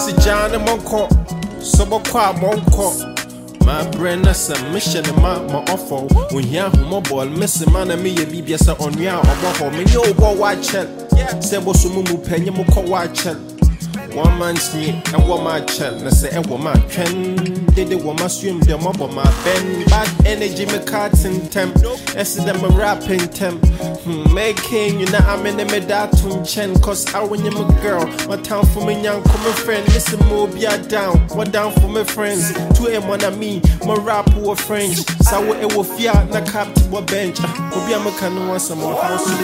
John and Monco, Sobokwa Monco. My brain is a mission and my offer. When you're mobile, missing man and me, a BBS on ya or home, and you go watch it. Sebo Sumu Penny Moko watch it. 1 man's me and 1 man chat. I say, and 1 man can. Did the woman swim the mob on my bend. Bad energy, me cards in temp. As them a rapping temp. Making you know I'm in the medatun chen. Cause I when you're my girl. My town for me young common friend. Listen, move ya down. What down for my friends. 2M1 of me. My rap who French. So it will fear na cap to a bench. Obi I'm a canoe and some more house to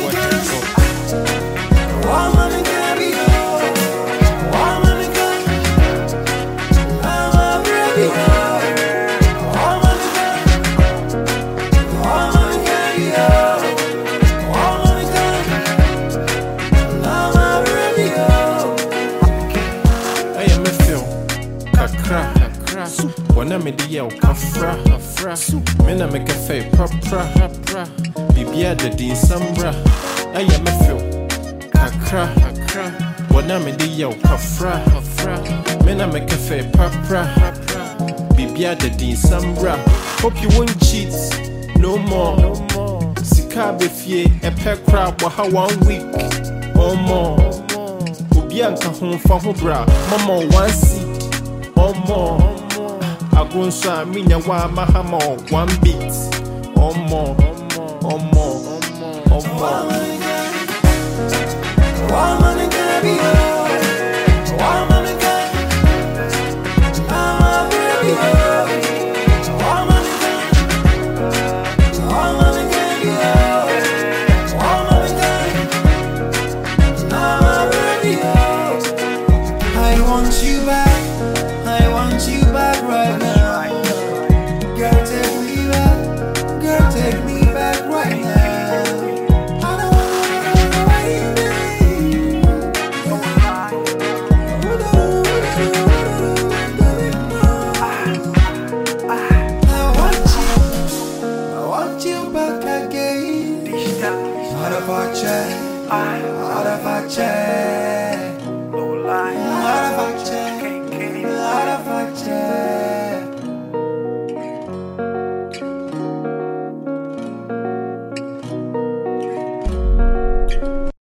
watch. When I'm in the yell, kafra, men I make a fake propra, Bibia the December. I am a few kakra. When I'm in the yell, kafra, men I make a fake propra, Bibia the December. Hope you won't cheat no more. Sikabe fie, a pair crab, how 1 week or more. Ubianka home for her bra, Mama 1 seat or more. I go so I mean ya wa mahamo 1 beat or more. No lie, out of our check.